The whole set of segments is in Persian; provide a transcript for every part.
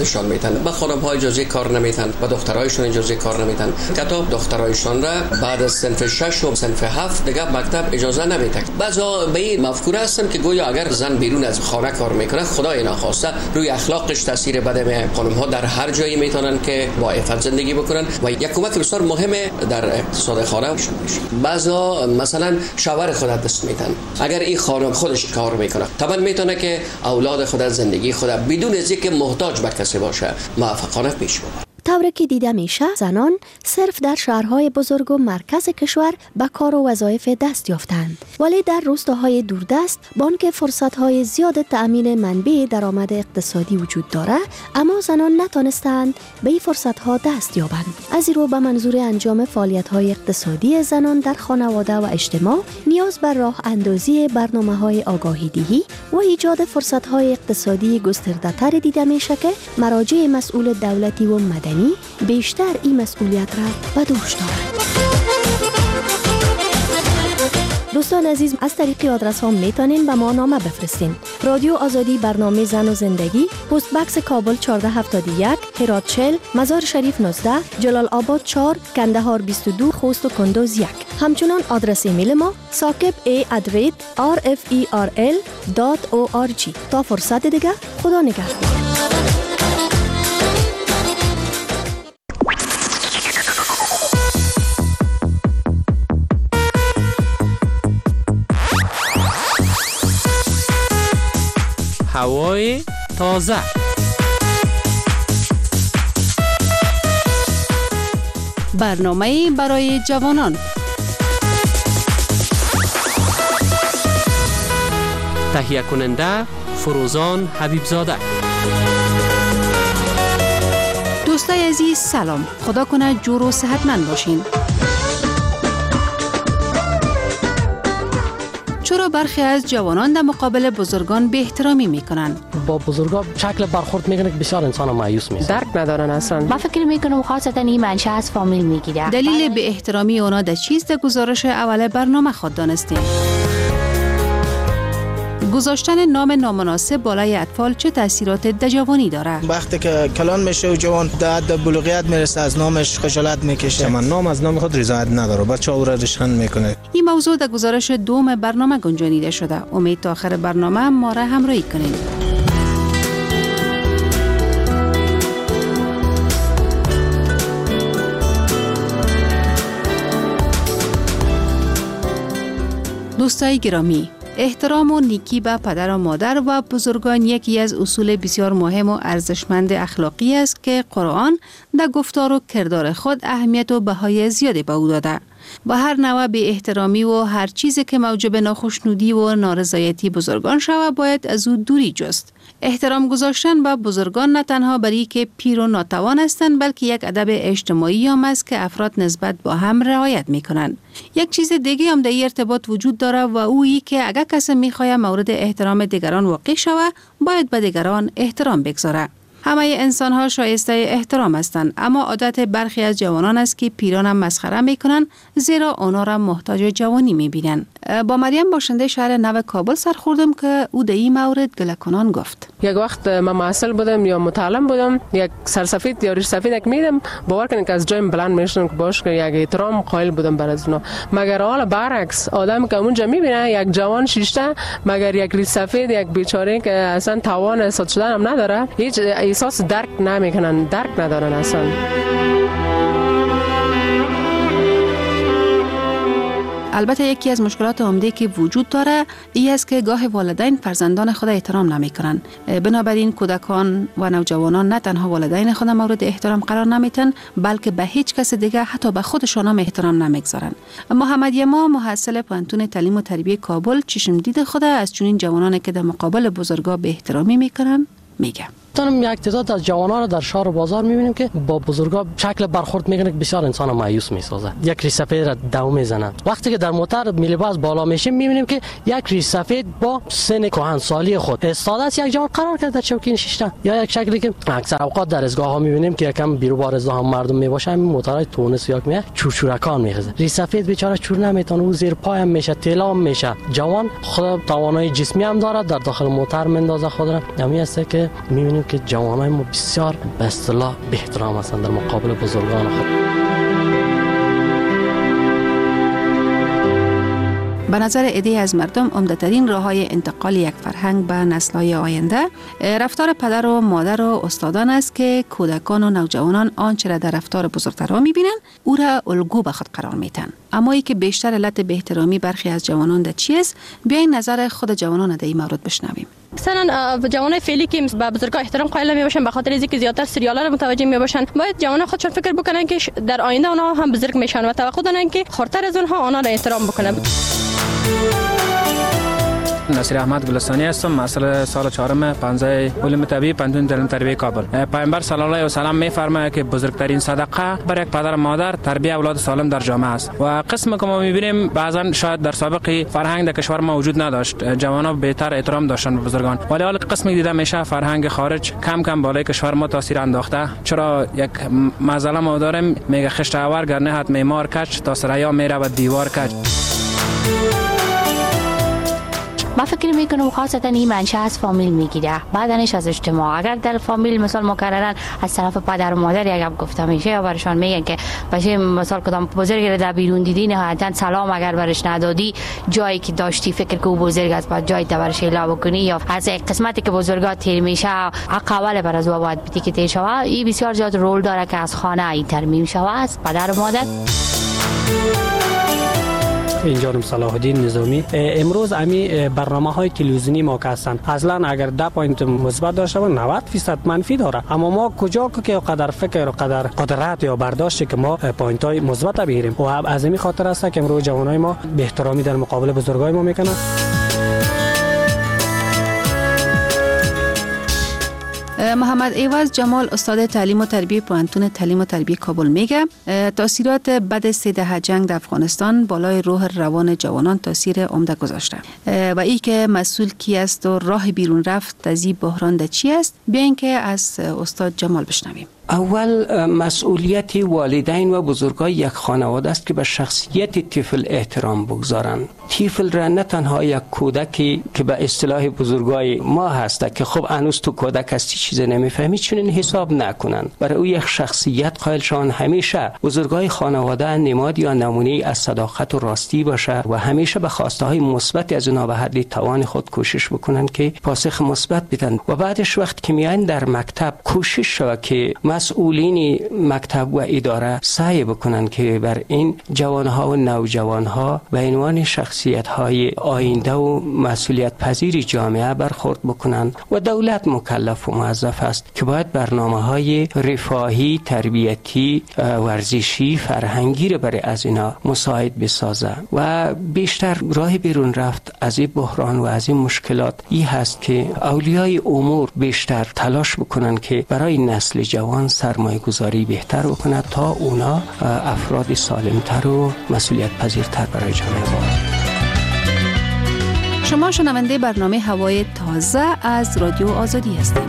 شان میتن، به خانم‌ها اجازه کار نمیتن، به دخترایشون اجازه کار نمیتن. حتی دخترایشون را بعد از صنف 6 و صنف 7 دیگه مکتب اجازه نمیده. بعضا به این مفکوره هستن که گویا اگر زن بیرون از خانه کار میکنه خدای ناخواسته روی اخلاقش تاثیر بده میاد. خانم‌ها در هر جایی میتونن که با عفت زندگی بکنن و یک کمک بسیار مهمه در اقتصاد خانه میشه. بعضا مثلا شوهر خود دست میتن. اگر این خانم خودش کار میکنه طبعا میتونه که اولاد خود زندگی خود بدون از اینکه محتاج به کسی باشه موفقانه پیش ببره. طوری که دیده میشه زنان صرف در شهرهای بزرگ و مرکز کشور به کار و وظایف دست یافتند، ولی در روستاهای دوردست بانک فرصتهای زیاد تأمین منبع درآمد اقتصادی وجود داره، اما زنان نتانستند به این فرصتها دست یابند. از این رو به منظور انجام فعالیت‌های اقتصادی زنان در خانواده و اجتماع نیاز بر راه اندازی برنامه‌های آگاهی دهی و ایجاد فرصت‌های اقتصادی گسترده‌تر دیده میشه که مراجع مسئول دولتی و مدنی بیشتر این مسئولیت را به دوش دارند. دوستان عزیز، از طریق آدرس ها میتونین به ما نامه بفرستین. رادیو آزادی، برنامه زن و زندگی، پست بکس کابل 1471، هرات 40، مزار شریف 19، جلال آباد 4، کندهار 22، خوست و کندوز 1. همچنان آدرس ایمیل ما sakib@rferl.org. تا فرصت دیگه، خدا نگهدار. هوای تازه، برنامه برای جوانان. تهیه کننده فروزان حبیبزاده. دوستای عزیز سلام، خدا کنه جور و صحتمند باشین. چرا برخی از جوانان در مقابل بزرگان بی احترامی میکنن؟ با بزرگا شکل برخورد میکنه که بسیار انسان مایوس میشه. درک ندارن اصلا. من فکر میکنم خاصتا این منشه از فامیل میگیره. دلیل بی احترامی اونا در چیست؟ در گزارش اول برنامه خود دانستیم. گذاشتن نام نامناسب بالای اطفال چه تاثیرات در جوانی داره؟ وقتی که کلان میشه و جوان در بلوغیت میرسه از نامش خجالت میکشه. من نام از نام خود رضایت نداره، بچه او را رشن میکنه. این موضوع در گزارش دوم برنامه گنجانیده شده. امید تا آخر برنامه ما را همراهی کنید. دوستای گرامی، احترام و نیکی به پدر و مادر و بزرگان یکی از اصول بسیار مهم و ارزشمند اخلاقی است که قرآن در گفتار و کردار خود اهمیت و بهای زیادی به او داده. و هر نوع بی احترامی و هر چیزی که موجب ناخشنودی و نارضایتی بزرگان شود باید از او دوری جست. احترام گذاشتن به بزرگان نه تنها برای که پیر و ناتوان هستند، بلکه یک ادب اجتماعی هم است که افراد نسبت با هم رعایت میکنند. یک چیز دیگه هم در این ارتباط وجود داره و اویی که اگر کسی میخواد مورد احترام دیگران واقع شود باید به دیگران احترام بگذاره. همه انسان ها شایسته احترام هستند، اما عادت برخی از جوانان است که پیران هم مسخره میکنن، زیرا آنها را محتاج جوانی میبینن. با مریم باشنده شهر نو کابل سر خوردم که او در این مورد گله کنان گفت. یک وقت من معسل بودم یا متعلم بودم، یک سرسفید یا ریش سفید میدم، باور کنید که از جایم بلند میشدم که باش که یک احترام قائل بودم بر از اونا. مگر حالا برعکس آدم که اونجا میبینه یک جوان شیشته مگر یک ریش سفید، یک بیچاره که اصلا توان صد شدن هم نداره، هیچ احساس درک نمیکنن، درک ندارن اصلا. البته یکی از مشکلات عمده که وجود داره این است که گاه والدین فرزندان خود احترام نمیکنن. بنابراین کودکان و نوجوانان نه تنها والدین خود مورد احترام قرار نمیتن، بلکه به هیچ کس دیگه حتی به خودشان هم احترام نمیگذارن. محمد یما محصل پانتون تعلیم و تربیت کابل چشم دید خود از چنین جوانانی که در مقابل بزرگا به احترامی میکنن میگه. تنم یک تعداد از جوانان رو در شهر و بازار میبینیم که با بزرگا شکل برخورد میکنه که بسیار انسان مایوس میسازه. یک ریش سفید را دو میزنن. وقتی که در موتر میلیباس بالا میشیم میبینیم که یک ریش سفید با سن کهنسالی خود استاده است یک جوان قرار کرده در چوکین شیشته، یا یک شکلی که اکثر اوقات در ازگاه ها میبینیم که یکم بیرو بار ازدحام مردم میباشه، همین موترهای تونس یا میه چورچورکان میخزه. ریش سفید بیچاره چور نمیتونه، او زیر پای هم میشه، تلام میشه. جوان خود توانایی جسمی هم داره، در داخل موتر مندازه خود را. همین است که میبینیم میبینیم که جوانای ما بسیار به اصطلاح بی احترام هستند در مقابل بزرگان خود. به نظر عده‌ای از مردم عمده‌ترین راه‌های انتقال یک فرهنگ به نسل‌های آینده رفتار پدر و مادر و استادان است که کودکان و نوجوانان آنچه را در رفتار بزرگترها می‌بینند او را الگو به خود قرار می‌دهند. اما ای که بیشتر علت به احترامی برخی از جوانان در چی است؟ بیاین نظر خود جوانان در این مورد بشنویم. مثلا جوانای فعلی که به بزرگان احترام قائل میباشن به خاطر اینکه زیادتر سریالا رو متوجه میباشن، باید جوانان خودشون فکر بکنن که در آینده اونها هم بزرگ میشن و توقع دارن که خردتر از اونها آنها را احترام بکنن. نصیر احمد گلستانی هستم، مسئول سال 4 15 علوم طبیعی پنتون تعلیم تربیت کابل. پیامبر صلی الله علیه و سلم میفرماید که بزرگترین صدقه برای یک پدر و مادر تربیت اولاد سالم در جامعه است و قسم که ما میبینیم بعضا شاید در سابقه فرهنگ در کشور ما وجود نداشت، جوانان بهتر احترام داشتن به بزرگان، ولی حال قسمی دیده میشه فرهنگ خارج کم کم بالای کشور ما تاثیر انداخته. چرا یک معضله ما داریم، میگه خشت آور گر نهد معمار کج، تا سریا میره و دیوار کج. ما فکر میکنم خاصتا این منشأ از فامیل میگیره، بعدنش از اجتماع. اگر در فامیل مثلا مکررن از طرف پدر و مادر یک گپ گفته میشه یا برشان میگن که باشه مثلا کدام بزرگی رو در بیرون دیدی نهایتا سلام اگر برش ندادی، جایی که داشتی فکر که او بزرگ است بعد جای برش اعلام بکنی، یا از قسمتی که بزرگا تیر میشه عقبال بر از او باید بیتی که تیر شوه. این بسیار زیاد رول داره که از خانه این ترمیم شوه از پدر و مادر. اینجا صلاح الدین نظامی. امروز امی برنامه‌های تلویزیونی ما که هستند اصلا اگر 10 پوینت مثبت داشته باشه 90% منفی داره، اما ما کجا که قدر فکر و قدر قدرت یا برداشت که ما پوینت‌های مثبت بگیریم و از این خاطر است که امروز جوانای ما به احترامی در مقابل بزرگای ما میکنن. محمد ایواز جمال استاد تعلیم و تربیت پانتون تعلیم و تربیت کابل میگه تاثیرات بد 3 دهه جنگ در افغانستان بالای روح روان جوانان تاثیر عمده گذاشته و ای که مسئول کی است و راه بیرون رفت از این بحران در چی است، بیاین که از استاد جمال بشنویم. اول مسئولیت والدین و بزرگای یک خانواده است که به شخصیت طفل احترام بگذارند. طفل را نه تنها یک کودکی که به اصطلاح بزرگای ما هست که خب هنوز تو کودک هستی چیز نمیفهمی چنین حساب نکنن، برای او یک شخصیت قائل شون. همیشه بزرگای خانواده نماد یا نمونه از صداقت و راستی باشه و همیشه به خواسته های مثبت از اونها به حد توان خود کوشش بکنن که پاسخ مثبت بدن و بعدش وقت که میان در مکتب کوشش شود که مسئولین مکتب و اداره سعی بکنن که بر این جوانها و نوجوانها به عنوان شخصیت‌های آینده و مسئولیت پذیر جامعه برخورد بکنن و دولت مکلف و موظف است که باید برنامه‌های رفاهی، تربیتی، ورزشی، فرهنگی را برای از اینا مساعد بسازه و بیشتر راه بیرون رفت از این بحران و از این مشکلات این هست که اولیای امور بیشتر تلاش بکنن که برای نسل جوان سرمایه گذاری بهتر بکنه تا اونا افراد سالمتر و مسئولیت پذیرتر برای جامعه باشند. شما شنونده برنامه هوای تازه از رادیو آزادی هستید.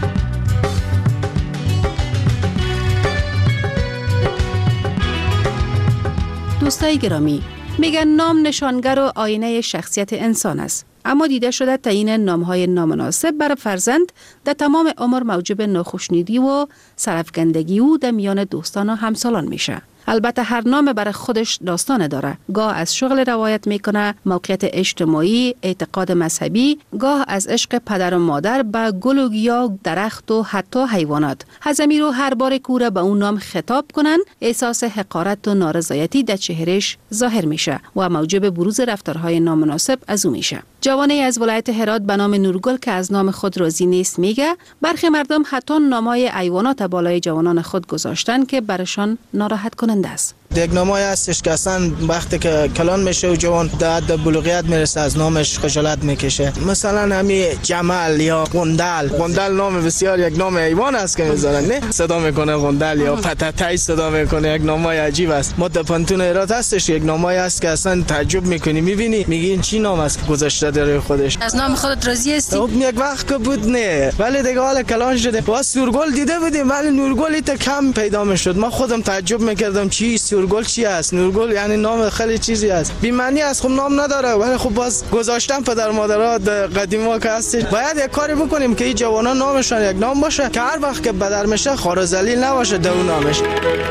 دوستای گرامی، میگن نام نشانگر و آینه شخصیت انسان است، اما دیده شده تعیین نامهای نامناسب برای فرزند در تمام عمر موجب ناخوشنودی و سرفکندگی او در میان دوستان و همسالان میشه. البته هر نام برای خودش داستان داره. گاه از شغل روایت میکنه، موقعیت اجتماعی، اعتقاد مذهبی، گاه از عشق پدر و مادر به گل و گیاه، درخت و حتی حیوانات. هزمی رو هر بار کوره به اون نام خطاب کنن، احساس حقارت و نارضایتی در چهرش ظاهر میشه و موجب بروز رفتارهای نامناسب از او میشه. جوانی از ولایت هرات به نام نورگل که از نام خود راضی نیست میگه برخی مردم حتی نامای حیوانات بالای جوانان خود گذاشتن که برشان ناراحت کننده است. یک نامای هستش که اصلا وقتی که کلان میشه و جوان در بلوغیت میرسه از نامش خجالت میکشه. مثلا همین جمل یا قندل نام بسیار یک نام حیوان است که میذارن، نه صدا میکنه قندل یا پتاتای صدا میکنه، یک نامای عجیب است. ما در پانتون هرات هستش یک نامای است که اصلا تعجب میکنی، میبینی میگی این چی نام است که گذاشته داره خودش. از نام خودت راضی هستی؟ خب یک وقت که بود نه، ولی دیگه حالا کلان شده. واسه نورگل دیده بودیم ولی نورگل تا کم پیدا میشد. ما خودم تعجب میکردم چی نورگل چی است؟ نورگل یعنی نام خیلی چیزی است، بی معنی است، خب نام نداره، ولی خب باز گذاشتن پدر مادرها قدیما که هست. باید یک کاری بکنیم که این جوانان نامشان یک نام باشه که هر وقت که بدر میشه خار و ذلیل نباشه در اون نامش.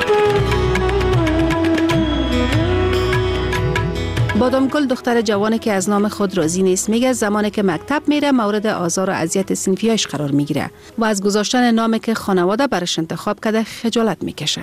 بادامگل دختر جوانی که از نام خود راضی نیست میگه زمانی که مکتب میره مورد آزار و اذیت صنفیاش قرار میگیره و از گذاشتن نامی که خانواده برش انتخاب کرده خجالت میکشه.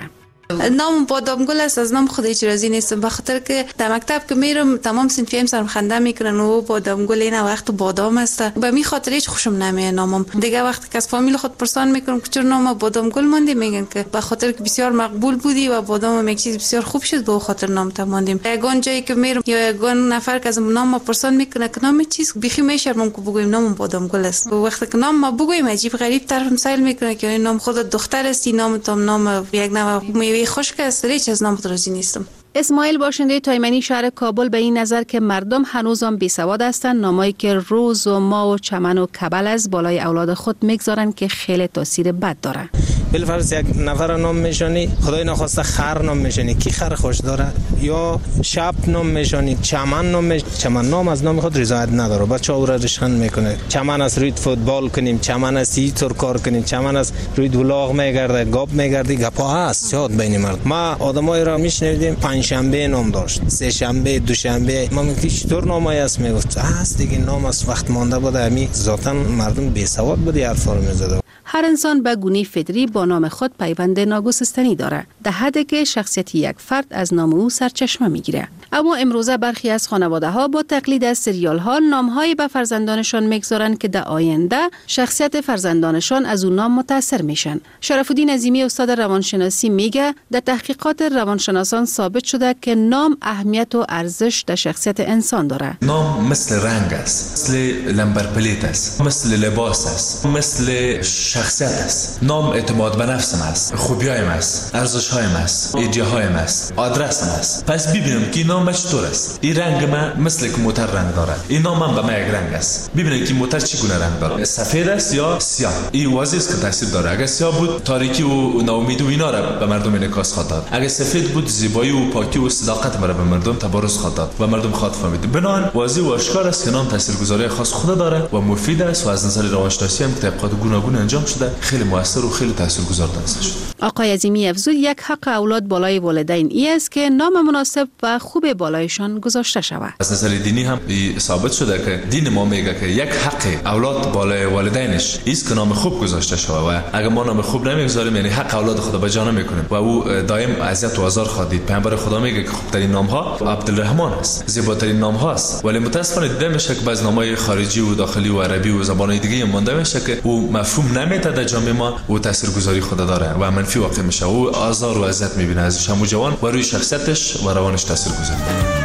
نام بادامگل است، از نام خود هیچ راضی نیستم، به خاطر که در مکتب که میرم تمام صنفیام سرم خنده میکنن و بادامگل این وقت بادام است. به می خاطر هیچ خوشم نمیاد نامم. دیگه وقتی که از فامیل خود پرسان میکنم که چرا نام بادامگل ماندی، میگن که به خاطر که بسیار مقبول بودی و بادام یک چیز بسیار خوب شد به خاطر نام تا ماندیم. یگان جایی که میرم یا یگان نفر که از نام پرسان میکنه که نام چیز بخی میشرمم که بگویم نام بادامگل است. وقتی که نام ما بگویم عجیب غریب طرفم سایل میکنه که این نام خود دختر است، نام تام نام یک نوع خشک است، هیچ از نام راضی نیستم. اسماعیل باشنده تایمنی شهر کابل به این نظر که مردم هنوزم بیسواد هستند نامایی که روز و ماه و چمن و کبل از بالای اولاد خود میگذارن که خیلی تاثیر بد داره. بالفرض یک نفر نام میشانی، خدای نخواسته خر نام میشانی، کی خر خوش داره؟ یا شب نام میشانی، چمن نام چمن نام از نام خود رضایت نداره، بچه‌ها او را رشخند میکنه. چمن از روی فوتبال کنیم، چمن از اینطور کار کنیم، چمن از روی دولاغ میگرده، گاب میگردی، گپا هست زیاد بین مرد. ما آدمای را میشنیدیم پنجشنبه نام داشت، سه شنبه، دوشنبه، ما میگفتیم چطور نامای است؟ میگفت هست دیگه، نام از وقت مانده بوده، همین ذاتاً مردم بی سواد بودی حرفا رو میزدن. هر انسان به گونه فطری با نام خود پیوند ناگسستنی داره، در حدی که شخصیت یک فرد از نام او سرچشمه میگیره. اما امروزه برخی از خانواده ها با تقلید از سریال ها نام های به فرزندانشان میگذارن که در آینده شخصیت فرزندانشان از اون نام متاثر میشن. شرف الدین عظیمی استاد روانشناسی میگه در تحقیقات روانشناسان ثابت شده که نام اهمیت و ارزش در شخصیت انسان داره. نام مثل رنگ است، مثل لمبرپلیت است، مثل لباس است، مثل شخصیت است. نام اعتماد به نفسم است، خوبیایم است، ارزش‌هایم است، ایدئه‌هایم است، آدرسم است. پس ببینم که نام چطور است. این رنگ من مثل که موتر رنگ داره، این نام من به من یک رنگ است. ببینید که موتر چگونه رنگ داره، سفید است یا سیاه. این واضح است که تاثیر داره. اگر سیاه بود تاریکی و ناامیدی و اینا را به مردم انعکاس خواهد داد. اگر سفید بود زیبایی و پاکی و صداقت را به مردم تبارز خواهد داد و مردم خواهد فهمید. بنابراین واضح و آشکار است که نام تاثیرگذاری خاص خود داره و مفید است و از نظر روانشناسی هم تحقیقات گوناگون انجام شده، خیلی موثر و خیلی تاثیرگذار است. آقای عظیمی افزود یک حق اولاد بالای والدین ای است که نام مناسب و خوب بالایشان گذاشته شود. از نظر دینی هم ثابت شده که دین ما میگه که یک حق اولاد بالای والدینش است که نام خوب گذاشته شود و اگر ما نام خوب نمیگذاریم یعنی حق اولاد خدا به جا نمیکنیم و او دائم اذیت و آزار خواهد دید. پیامبر خدا میگه که خوبترین نام ها عبدالرحمن است، زیباترین نام ها است، ولی متاسفانه دیده میشه که بعضی نامای خارجی و داخلی و عربی و زبان‌های دیگه مونده میشه که او مفهوم نمیده در جامعه ما و تاثیرگذاری خود داره و منفی واقع میشه. او آزار و اذیت میبینه از همون جوان و روی شخصیتش و روانش تاثیرگذار.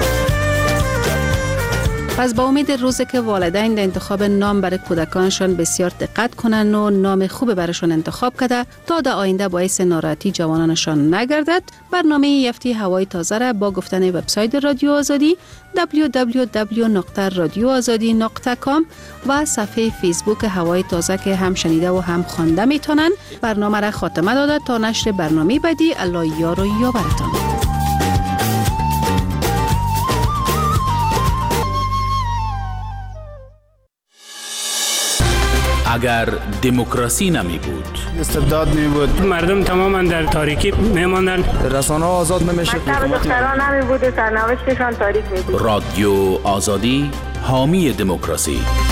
پس با امید روزی که والدین در انتخاب نام برای کودکانشان بسیار دقت کنند و نام خوب برایشان انتخاب کرده تا در آینده باعث ناراحتی جوانانشان نگردد، برنامه یفتی هوای تازه را با گفتن وبسایت رادیو آزادی www.radioazadi.com و صفحه فیسبوک هوای تازه که هم شنیده و هم خوانده میتونن برنامه را خاتمه داده تا نشر برنامه بعدی. الله یار و یاورتان. اگر دموکراسی نمی بود، استبداد می بود، مردم تماما در تاریکی می ماندن، رسانه ها آزاد نمی شد، مکتب دختران نمی بود، سرنوشتشان تاریک می بود. رادیو آزادی حامی دموکراسی.